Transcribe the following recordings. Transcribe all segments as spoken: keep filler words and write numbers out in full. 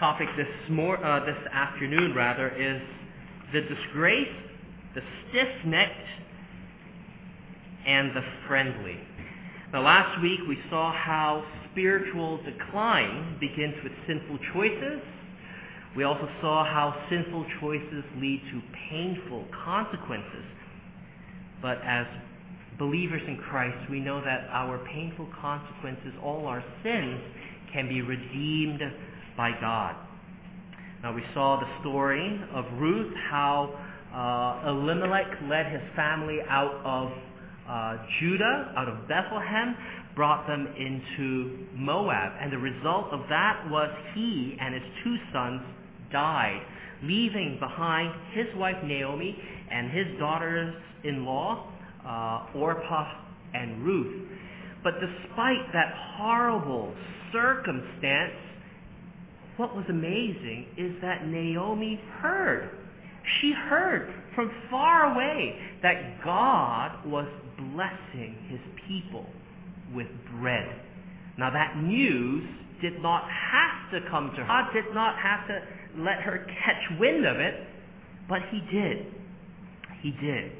topic this mor- uh, this afternoon rather is the disgrace, the stiff-necked, and the friendly. Now, last week we saw how spiritual decline begins with sinful choices. We also saw how sinful choices lead to painful consequences. But as believers in Christ, we know that our painful consequences, all our sins, can be redeemed by God. Now, we saw the story of Ruth, how uh, Elimelech led his family out of uh, Judah, out of Bethlehem, brought them into Moab. And the result of that was he and his two sons died, leaving behind his wife Naomi and his daughters-in-law, uh, Orpah and Ruth. But despite that horrible circumstance, what was amazing is that Naomi heard. She heard from far away that God was blessing his people with bread. Now, that news did not have to come to her. God did not have to let her catch wind of it, but he did. He did.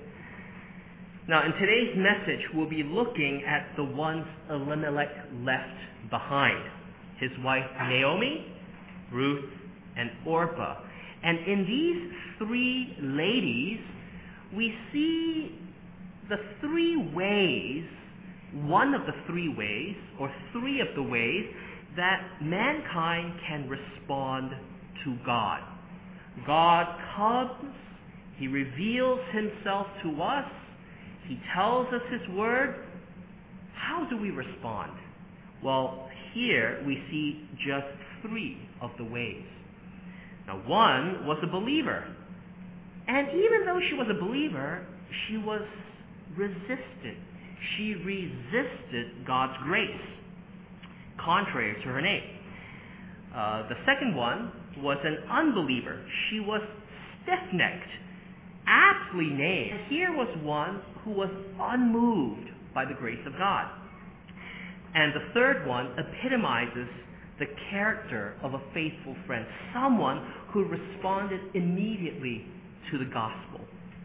Now, in today's message, we'll be looking at the ones Elimelech left behind. His wife Naomi, Ruth, and Orpah. And in these three ladies, we see the three ways, one of the three ways, or three of the ways, that mankind can respond to God. God comes, he reveals himself to us, he tells us his word. How do we respond? Well, here we see just three of the ways. Now, one was a believer. And even though she was a believer, she was resistant. She resisted God's grace, contrary to her name. Uh, the second one was an unbeliever. She was stiff-necked, aptly named. Here was one who was unmoved by the grace of God. And the third one epitomizes the character of a faithful friend, someone who responded immediately to the gospel.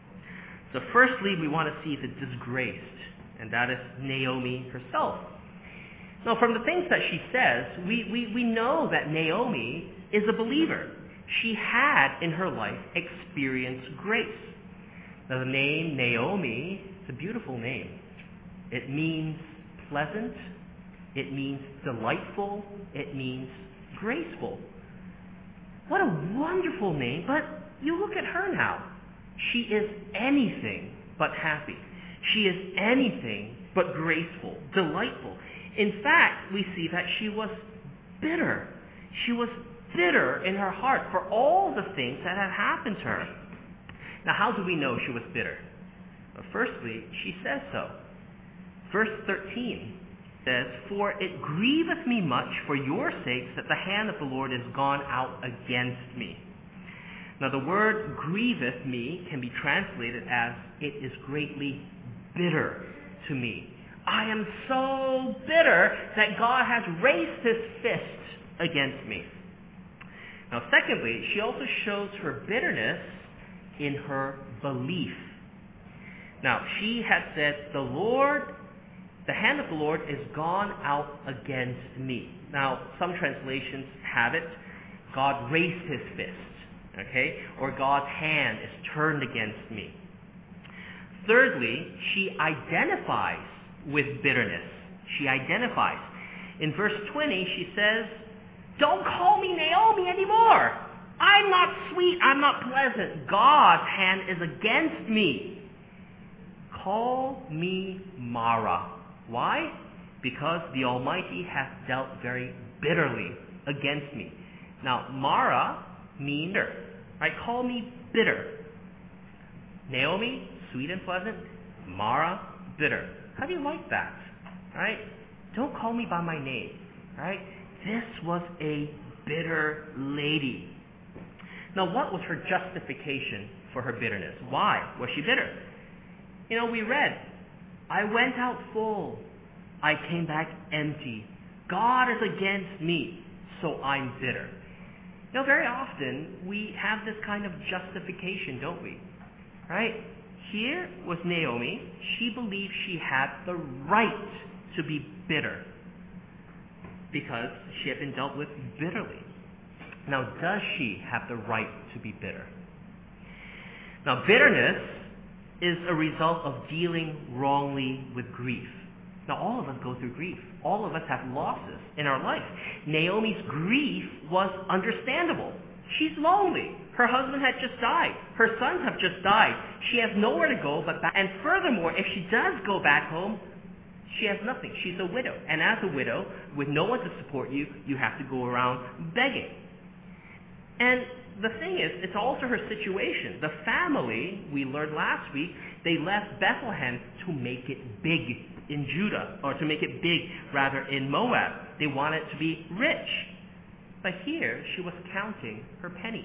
So firstly, we want to see the disgraced, and that is Naomi herself. Now, from the things that she says, we, we, we know that Naomi is a believer. She had in her life experienced grace. Now, the name Naomi is a beautiful name. It means pleasant. It means delightful. It means graceful. What a wonderful name. But you look at her now. She is anything but happy. She is anything but graceful, delightful. In fact, we see that she was bitter. She was bitter in her heart for all the things that had happened to her. Now, how do we know she was bitter? Well, firstly, she says so. Verse thirteen says, "For it grieveth me much for your sakes that the hand of the Lord is gone out against me." Now, the word grieveth me can be translated as it is greatly bitter to me. I am so bitter that God has raised his fist against me. Now, secondly, she also shows her bitterness in her belief. Now, she had said, the Lord, the hand of the Lord is gone out against me. Now, some translations have it, God raised his fist, okay? Or God's hand is turned against me. Thirdly, she identifies with bitterness. She identifies. In verse twenty, she says, "Don't call me Naomi anymore. I'm not sweet. I'm not pleasant. God's hand is against me. Call me Mara." Why? Because the Almighty hath dealt very bitterly against me. Now, Mara means bitter. Right? Call me bitter. Naomi, sweet and pleasant. Mara, bitter. How do you like that? Right? Don't call me by my name. Right? This was a bitter lady. Now, what was her justification for her bitterness? Why was she bitter? You know, we read, I went out full. I came back empty. God is against me, so I'm bitter. You know, very often we have this kind of justification, don't we? Right? Here was Naomi. She believed she had the right to be bitter because she had been dealt with bitterly. Now, does she have the right to be bitter? Now, bitterness is a result of dealing wrongly with grief. Now, all of us go through grief. All of us have losses in our life. Naomi's grief was understandable. She's lonely. Her husband had just died. Her sons have just died. She has nowhere to go but back. And furthermore, if she does go back home, she has nothing. She's a widow. And as a widow, with no one to support you, you have to go around begging. And the thing is, it's also her situation. The family, we learned last week, they left Bethlehem to make it big in Judah, or to make it big, rather, in Moab. They wanted to be rich. But here, she was counting her pennies.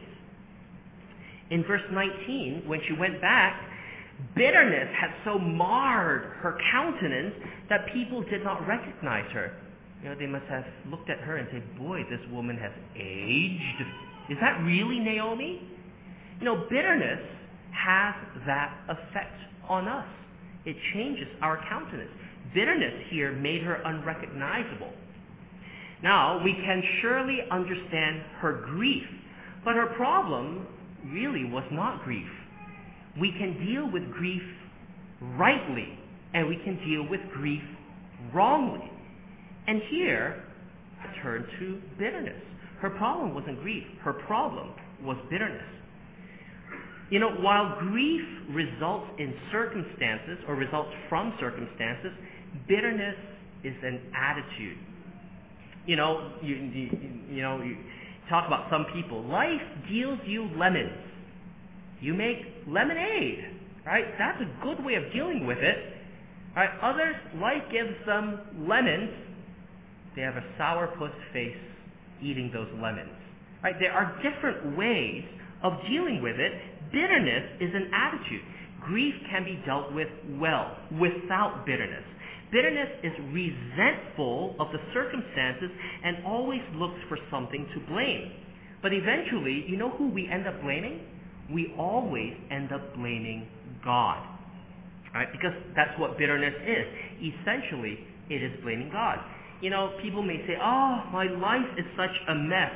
In verse nineteen, when she went back, bitterness had so marred her countenance that people did not recognize her. You know, they must have looked at her and said, boy, this woman has aged. Is that really Naomi? You know, bitterness has that effect on us. It changes our countenance. Bitterness here made her unrecognizable. Now, we can surely understand her grief, but her problem really was not grief. We can deal with grief rightly, and we can deal with grief wrongly. And here, I turn to bitterness. Her problem wasn't grief. Her problem was bitterness. You know, while grief results in circumstances or results from circumstances, bitterness is an attitude. You know, you, you, you know, you talk about some people. Life deals you lemons. You make lemonade, right? That's a good way of dealing with it. Right? Others, life gives them lemons. They have a sourpuss face eating those lemons. Right? There are different ways of dealing with it. Bitterness is an attitude. Grief can be dealt with well, without bitterness. Bitterness is resentful of the circumstances and always looks for something to blame. But eventually, you know who we end up blaming? We always end up blaming God. Right? Because that's what bitterness is. Essentially, it is blaming God. You know, people may say, oh, my life is such a mess.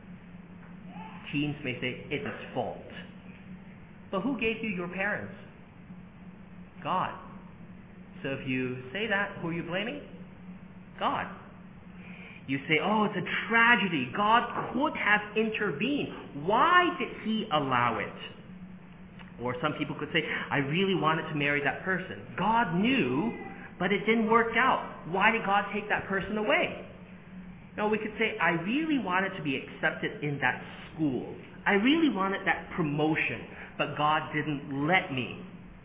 Teens may say, it's its fault. But who gave you your parents? God. So if you say that, who are you blaming? God. You say, oh, it's a tragedy. God could have intervened. Why did he allow it? Or some people could say, I really wanted to marry that person. God knew, but it didn't work out. Why did God take that person away? No, we could say, I really wanted to be accepted in that school. I really wanted that promotion, but God didn't let me.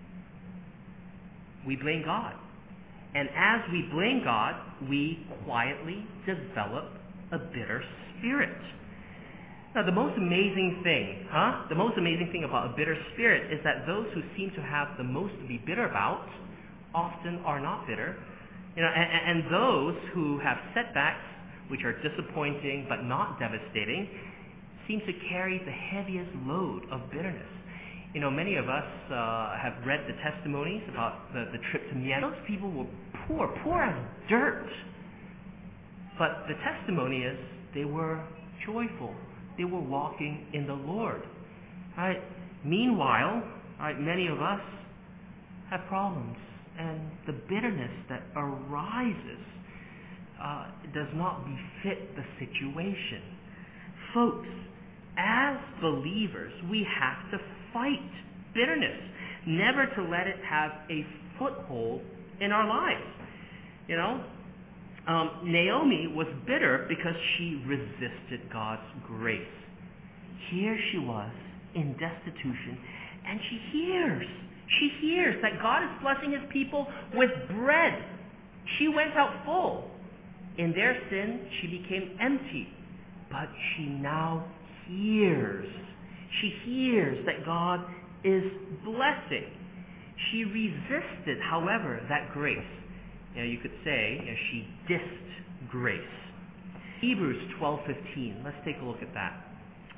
We blame God. And as we blame God, we quietly develop a bitter spirit. Now, the most amazing thing, huh? The most amazing thing about a bitter spirit is that those who seem to have the most to be bitter about often are not bitter. You know, and, and those who have setbacks, which are disappointing but not devastating, seem to carry the heaviest load of bitterness. You know, many of us uh, have read the testimonies about the, the trip to Myanmar. Those people were poor, poor as dirt. But the testimony is they were joyful. They were walking in the Lord. Right? Meanwhile, right, many of us have problems. And the bitterness that arises uh, does not befit the situation. Folks, as believers, we have to fight bitterness, never to let it have a foothold in our lives. You know, um, Naomi was bitter because she resisted God's grace. Here she was in destitution, and she hears, she hears that God is blessing his people with bread. She went out full. In their sin, she became empty, but she now hears. She hears that God is blessing. She resisted, however, that grace. You know, you could say, you know, she dissed grace. Hebrews twelve fifteen. Let's take a look at that.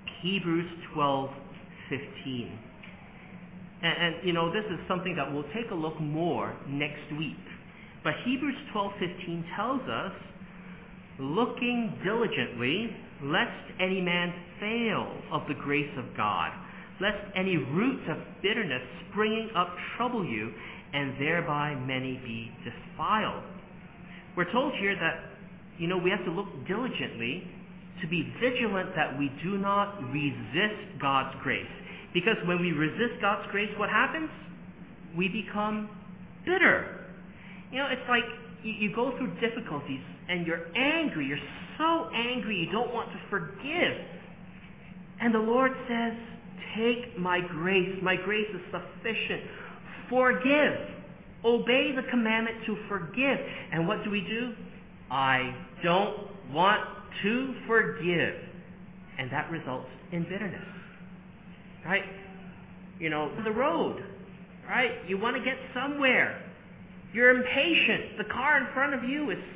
Hebrews twelve fifteen. And, and, you know, this is something that we'll take a look more next week. But Hebrews twelve fifteen tells us, looking diligently, lest any man fail of the grace of God, lest any roots of bitterness springing up trouble you, and thereby many be defiled. We're told here that, you know, we have to look diligently to be vigilant that we do not resist God's grace. Because when we resist God's grace, what happens? We become bitter. You know, it's like you, you go through difficulties and you're angry. You're so angry you don't want to forgive. And the Lord says, take my grace. My grace is sufficient. Forgive. Obey the commandment to forgive. And what do we do? I don't want to forgive. And that results in bitterness. Right? You know, the road. Right? You want to get somewhere. You're impatient. The car in front of you is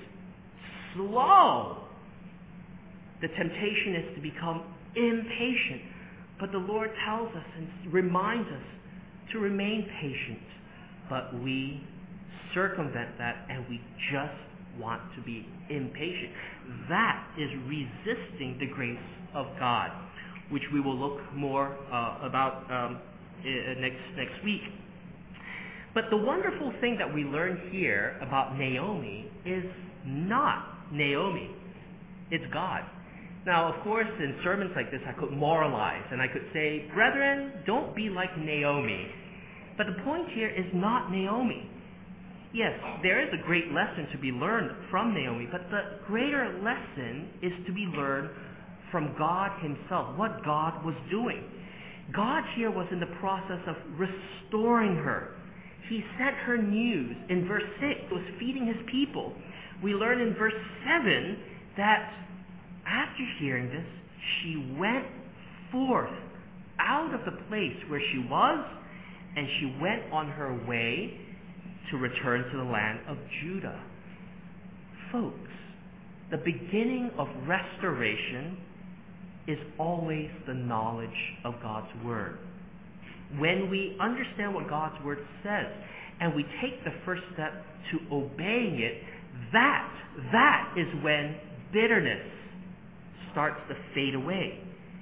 slow. The temptation is to become impatient. But the Lord tells us and reminds us to remain patient. But we circumvent that and we just want to be impatient. That is resisting the grace of God, which we will look more uh, about um, next next week. But the wonderful thing that we learn here about Naomi is not Naomi. It's God. Now, of course, in sermons like this, I could moralize and I could say, brethren, don't be like Naomi. But the point here is not Naomi. Yes, there is a great lesson to be learned from Naomi, but the greater lesson is to be learned from God himself, what God was doing. God here was in the process of restoring her. He sent her news. In verse six, he was feeding his people. We learn in verse seven that after hearing this, she went forth out of the place where she was, and she went on her way to return to the land of Judah. Folks, the beginning of restoration is always the knowledge of God's Word. When we understand what God's Word says, and we take the first step to obeying it, that, that is when bitterness starts to fade away.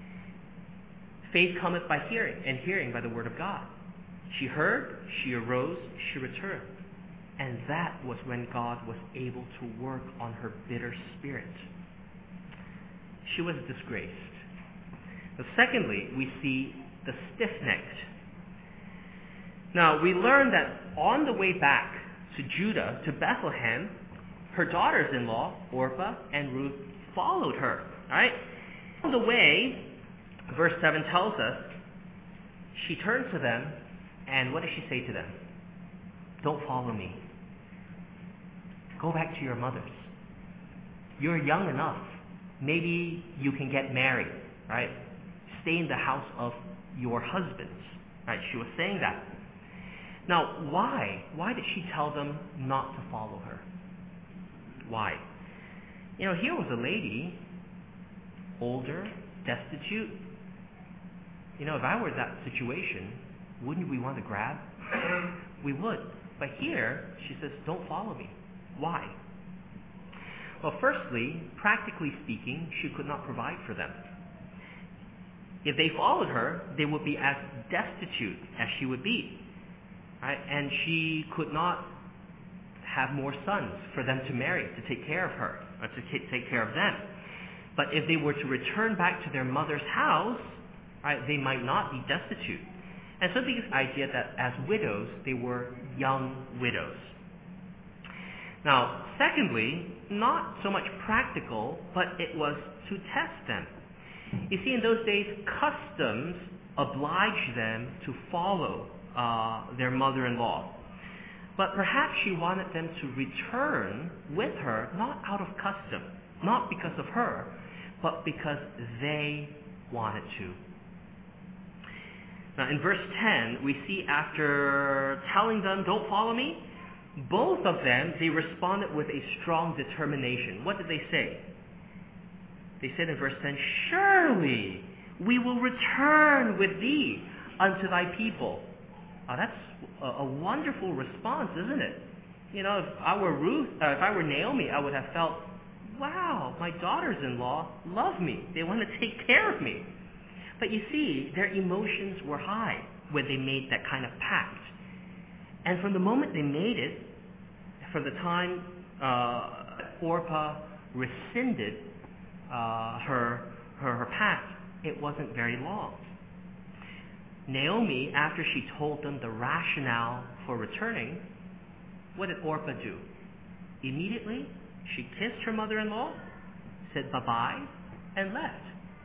Faith cometh by hearing, and hearing by the Word of God. She heard, she arose, she returned. And that was when God was able to work on her bitter spirit. She was disgraced. Now, secondly, we see the stiff-necked. Now, we learn that on the way back to Judah, to Bethlehem, her daughters-in-law, Orpah and Ruth, followed her. Right? On the way, verse seven tells us, she turned to them, and what does she say to them? Don't follow me. Go back to your mothers. You're young enough. Maybe you can get married, right? Stay in the house of your husbands, right? She was saying that. Now, why? Why did she tell them not to follow her? Why? You know, here was a lady, older, destitute. You know, if I were in that situation, wouldn't we want to grab? We would. But here, she says, don't follow me. Why? Well, firstly, practically speaking, she could not provide for them. If they followed her, they would be as destitute as she would be. Right? And she could not have more sons for them to marry, to take care of her, or to take care of them. But if they were to return back to their mother's house, right, they might not be destitute. And so the idea that as widows, they were young widows. Now, secondly, not so much practical, but it was to test them. You see, in those days, customs obliged them to follow uh, their mother-in-law. But perhaps she wanted them to return with her, not out of custom, not because of her, but because they wanted to. Now, in verse ten, we see after telling them, don't follow me, both of them, they responded with a strong determination. What did they say? They said in verse ten, surely We will return with thee unto thy people. Oh, that's a, a wonderful response, isn't it? You know, if I were Ruth, uh, if I were Naomi, I would have felt, wow, my daughters-in-law love me. They want to take care of me. But you see, their emotions were high when they made that kind of pact. And from the moment they made it, from the time uh, Orpah rescinded uh, her, her her pact, it wasn't very long. Naomi, after she told them the rationale for returning, what did Orpah do? Immediately, she kissed her mother-in-law, said bye-bye, and left.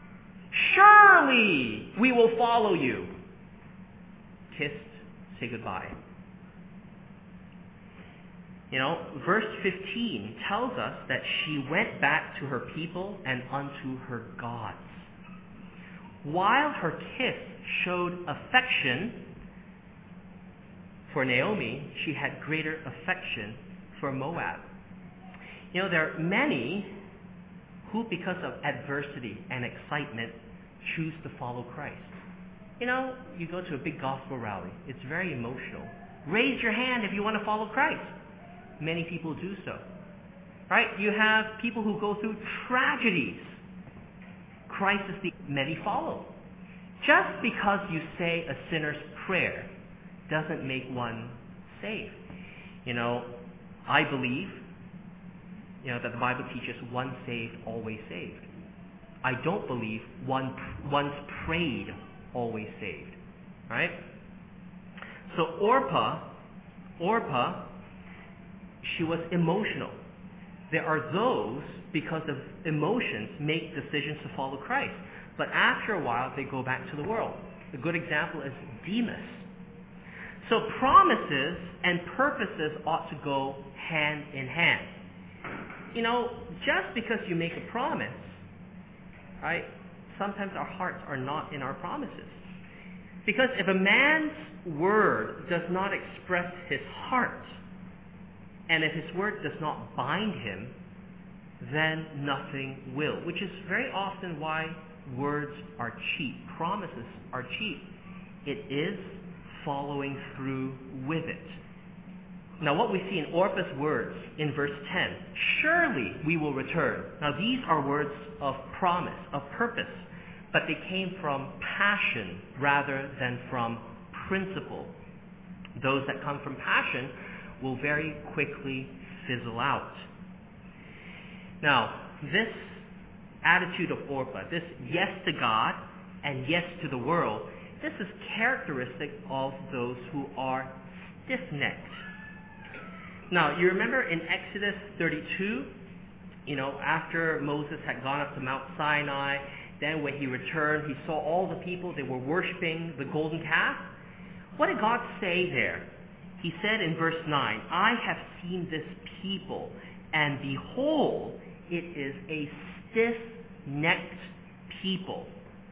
Surely we will follow you. Kissed, say goodbye. You know, verse fifteen tells us that she went back to her people and unto her gods. While her kiss showed affection for Naomi, she had greater affection for Moab. You know, there are many who, because of adversity and excitement, choose to follow Christ. You know, you go to a big gospel rally. It's very emotional. Raise your hand if you want to follow Christ. Many people do so. Right? You have people who go through tragedies. Christ is the many follow. Just because you say a sinner's prayer doesn't make one saved. You know, I believe, you know, that the Bible teaches one saved, always saved. I don't believe one once prayed, always saved. Right? So Orpah, Orpah, she was emotional. There are those, because of emotions, make decisions to follow Christ. But after a while, they go back to the world. A good example is Demas. So promises and purposes ought to go hand in hand. You know, just because you make a promise, right, sometimes our hearts are not in our promises. Because if a man's word does not express his heart, and if his word does not bind him, then nothing will. Which is very often why words are cheap. Promises are cheap. It is following through with it. Now what we see in Orpah's words in verse ten, surely we will return. Now these are words of promise, of purpose, but they came from passion rather than from principle. Those that come from passion will very quickly fizzle out. Now, this attitude of Orpah, this yes to God and yes to the world, this is characteristic of those who are stiff-necked. Now, you remember in Exodus thirty-two, you know, after Moses had gone up to Mount Sinai, then when he returned, he saw all the people, they were worshiping the golden calf. What did God say there? He said in verse nine, I have seen this people, and behold, it is a stiff-necked people.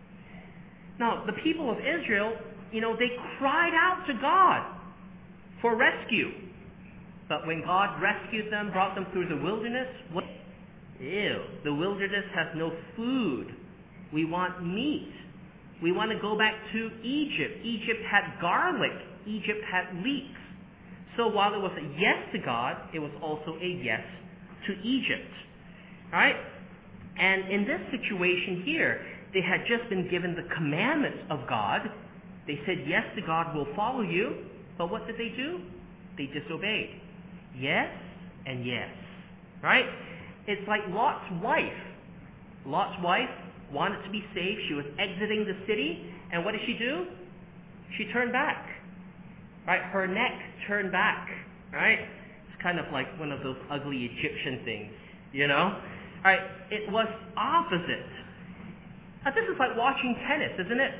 Now, the people of Israel, you know, they cried out to God for rescue. But when God rescued them, brought them through the wilderness, what? Ew, the wilderness has no food. We want meat. We want to go back to Egypt. Egypt had garlic. Egypt had leeks. So while it was a yes to God, it was also a yes to Egypt. Right? And in this situation here, they had just been given the commandments of God. They said, yes to God, we'll follow you. But what did they do? They disobeyed. Yes and yes. Right? It's like Lot's wife. Lot's wife wanted to be saved. She was exiting the city. And what did she do? She turned back. Right? Her neck turned back. Right? It's kind of like one of those ugly Egyptian things. You know? Right? It was opposite. Now this is like watching tennis, isn't it?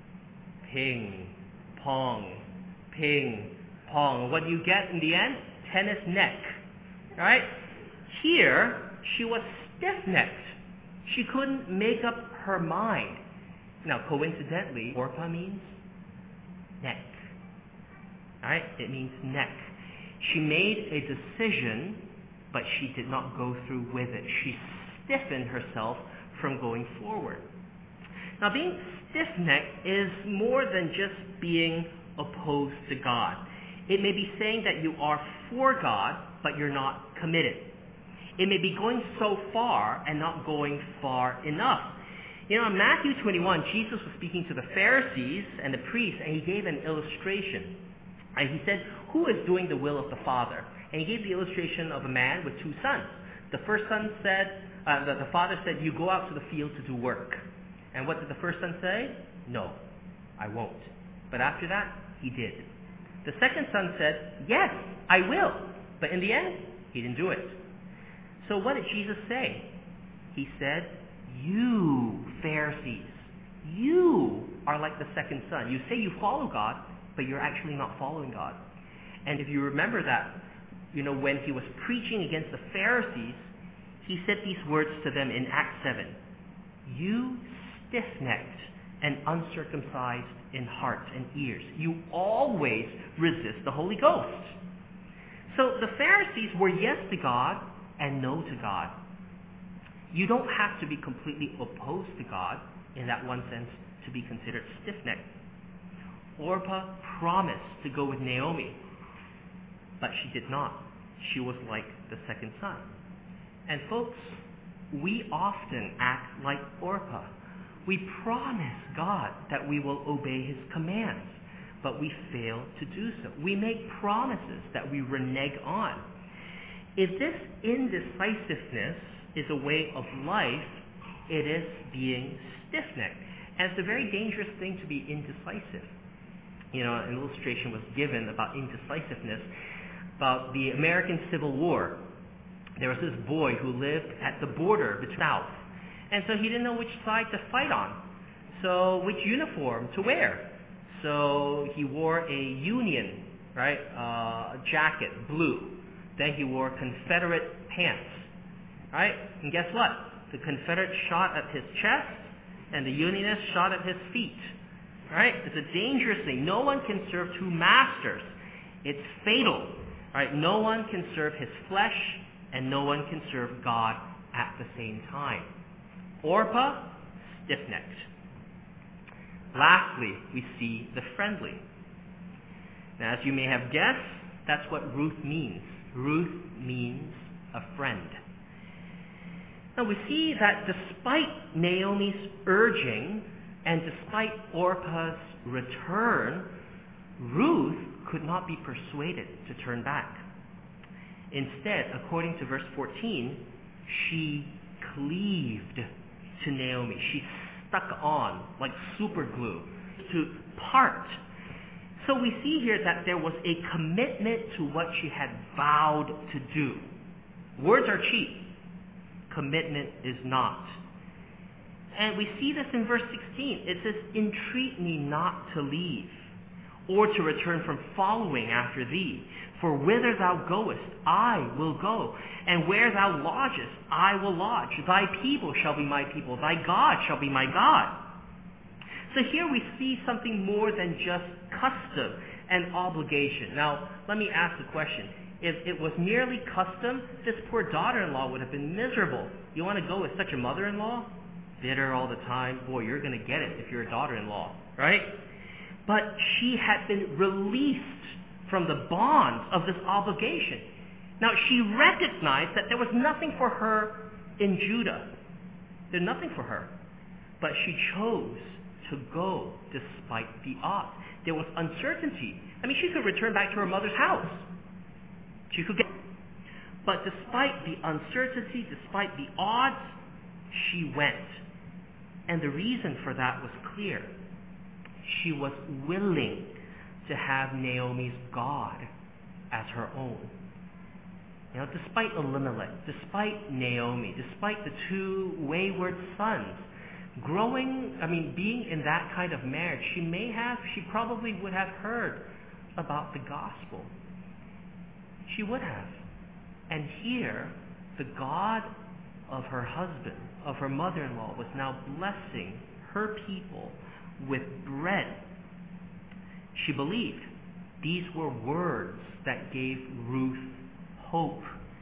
Ping, pong, ping, pong. What do you get in the end? Tennis neck. Right? Here, she was stiff-necked. She couldn't make up her mind. Now, coincidentally, Orpah means neck. Right? It means neck. She made a decision, but she did not go through with it. She stiffened herself from going forward. Now, being stiff-necked is more than just being opposed to God. It may be saying that you are for God, but you're not committed. It may be going so far and not going far enough. You know, in Matthew twenty-one, Jesus was speaking to the Pharisees and the priests, and he gave an illustration. And he said, who is doing the will of the Father? And he gave the illustration of a man with two sons. The first son said, uh, the, the father said, you go out to the field to do work. And what did the first son say? No, I won't. But after that, he did. The second son said, yes, I will. But in the end, he didn't do it. So what did Jesus say? He said, you Pharisees, you are like the second son. You say you follow God, but you're actually not following God. And if you remember that, you know, when he was preaching against the Pharisees, he said these words to them in Acts seven. You stiff-necked and uncircumcised in heart and ears, you always resist the Holy Ghost. So the Pharisees were yes to God and no to God. You don't have to be completely opposed to God in that one sense to be considered stiff-necked. Orpah promised to go with Naomi, but she did not. She was like the second son. And folks, we often act like Orpah. We promise God that we will obey his commands, but we fail to do so. We make promises that we renege on. If this indecisiveness is a way of life, it is being stiff-necked. And it's a very dangerous thing to be indecisive. You know, an illustration was given about indecisiveness, about the American Civil War. There was this boy who lived at the border between the South. And so he didn't know which side to fight on. So which uniform to wear. So he wore a Union, right, uh, jacket, blue. Then he wore Confederate pants, right? And guess what? The Confederate shot at his chest, and the Unionist shot at his feet, right? It's a dangerous thing. No one can serve two masters. It's fatal, right? No one can serve his flesh, and no one can serve God at the same time. Orpah, stiff-necked. Lastly, we see the friendly. Now, as you may have guessed, that's what Ruth means. Ruth means a friend. Now, we see that despite Naomi's urging and despite Orpah's return, Ruth could not be persuaded to turn back. Instead, according to verse fourteen, she cleaved to Naomi. She stuck on like super glue to part. So we see here that there was a commitment to what she had vowed to do. Words are cheap. Commitment is not. And we see this in verse sixteen. It says, entreat me not to leave, or to return from following after thee. For whither thou goest, I will go, and where thou lodgest, I will lodge. Thy people shall be my people, thy God shall be my God. So here we see something more than just custom and obligation. Now, let me ask the question. If it was merely custom, this poor daughter-in-law would have been miserable. You want to go with such a mother-in-law? Bitter all the time. Boy, you're going to get it if you're a daughter-in-law, right? But she had been released from the bonds of this obligation. Now, she recognized that there was nothing for her in Judah. There's nothing for her. But she chose to go despite the odds. There was uncertainty. I mean, she could return back to her mother's house. She could get... But despite the uncertainty, despite the odds, she went. And the reason for that was clear. She was willing to have Naomi's God as her own. You know, despite Elimelech, despite Naomi, despite the two wayward sons, growing, I mean, being in that kind of marriage, she may have, she probably would have heard about the gospel. She would have. And here, the God of her husband, of her mother-in-law, was now blessing her people with bread. She believed. These were words that gave Ruth hope.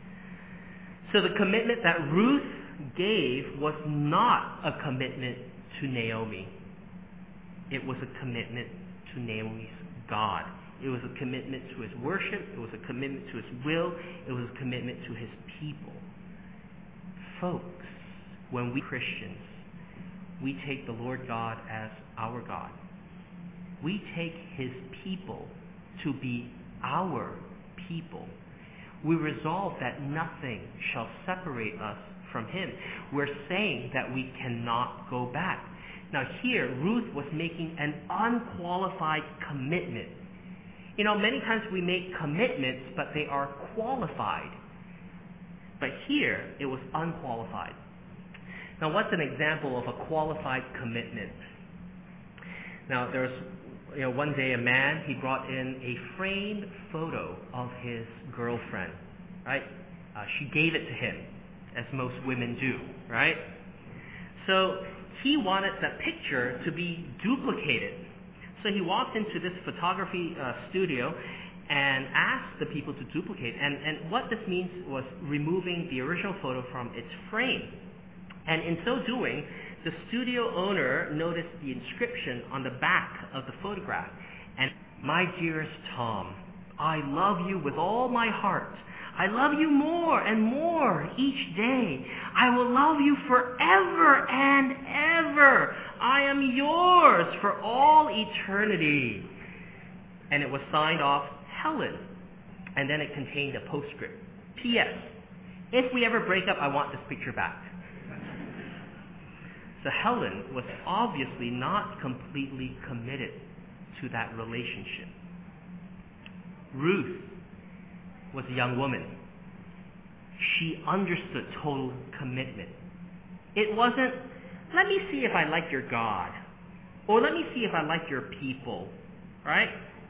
So the commitment that Ruth gave was not a commitment to Naomi. It was a commitment to Naomi's God. It was a commitment to his worship. It was a commitment to his will. It was a commitment to his people. Folks, when we Christians, we take the Lord God as our God. We take his people to be our people. We resolve that nothing shall separate us from him. We're saying that we cannot go back. Now here, Ruth was making an unqualified commitment. You know, many times we make commitments, but they are qualified. But here, it was unqualified. Now, what's an example of a qualified commitment? Now, there's, you know, one day a man, he brought in a framed photo of his girlfriend, right? Uh, she gave it to him, as most women do, right? So he wanted that picture to be duplicated. So he walked into this photography uh, studio and asked the people to duplicate. And, and what this means was removing the original photo from its frame. And in so doing, the studio owner noticed the inscription on the back of the photograph. And, "My dearest Tom, I love you with all my heart. I love you more and more each day. I will love you forever and ever. I am yours for all eternity." And it was signed off Helen. And then it contained a postscript. P S. If we ever break up, I want this picture back. So Helen was obviously not completely committed to that relationship. Ruth was a young woman. She understood total commitment. It wasn't, let me see if I like your God, or let me see if I like your people, right?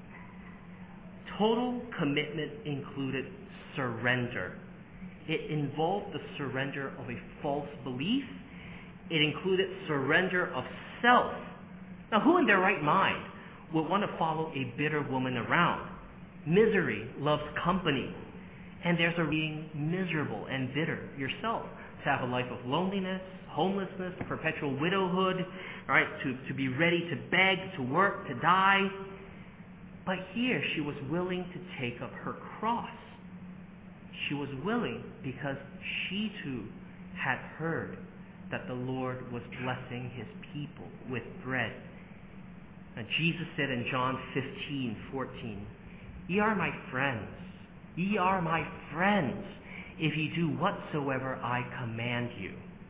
Total commitment included surrender. It involved the surrender of a false belief. It included surrender of self. Now, who in their right mind would want to follow a bitter woman around? Misery loves company. And there's a being miserable and bitter yourself, to have a life of loneliness, homelessness, perpetual widowhood, right? To, to be ready to beg, to work, to die. But here she was willing to take up her cross. She was willing because she too had heard that the Lord was blessing his people with bread. And Jesus said in John fifteen fourteen, "Ye are my friends. Ye are my friends, if ye do whatsoever I command you."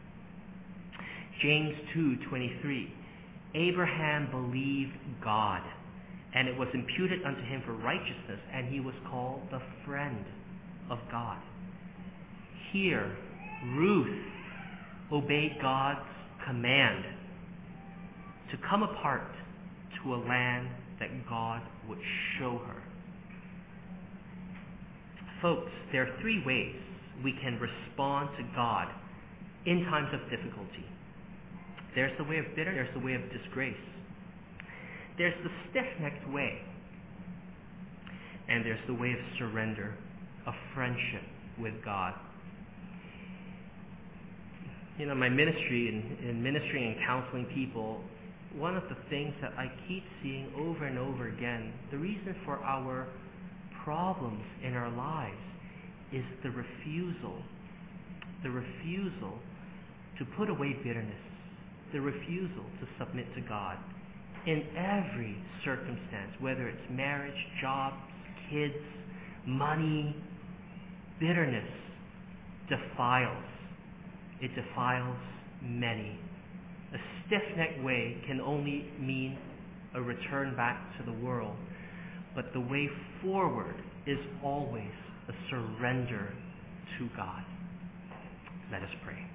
James two twenty-three, "Abraham believed God, and it was imputed unto him for righteousness, and he was called the friend of God." Here, Ruth obeyed God's command to come apart to a land that God would show her. Folks, there are three ways we can respond to God in times of difficulty. There's the way of bitter, there's the way of disgrace. There's the stiff-necked way. And there's the way of surrender, of friendship with God. You know, my ministry, in, in ministry and counseling people, one of the things that I keep seeing over and over again, the reason for our problems in our lives is the refusal, the refusal to put away bitterness, the refusal to submit to God in every circumstance, whether it's marriage, jobs, kids, money. Bitterness defiles. It defiles many. A stiff-necked way can only mean a return back to the world. But the way forward is always a surrender to God. Let us pray.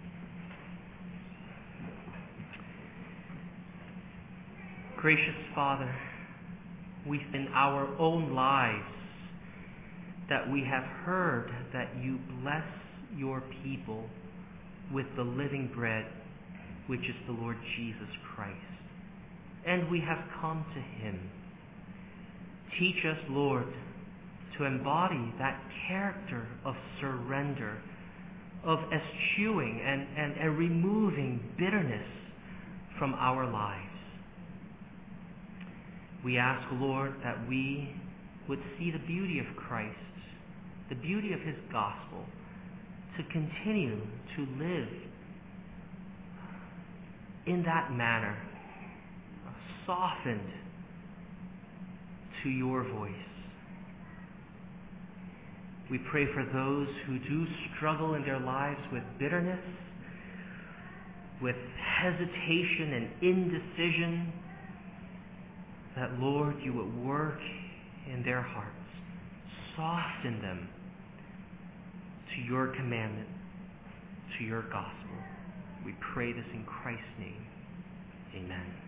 Gracious Father, we in our own lives that we have heard that you bless your people with the living bread, which is the Lord Jesus Christ. And we have come to him. Teach us, Lord, to embody that character of surrender, of eschewing and, and, and removing bitterness from our lives. We ask, Lord, that we would see the beauty of Christ, the beauty of his gospel, to continue to live in that manner, softened to your voice. We pray for those who do struggle in their lives with bitterness, with hesitation and indecision, that, Lord, you would work in their hearts, soften them to your commandment, to your gospel. We pray this in Christ's name. Amen.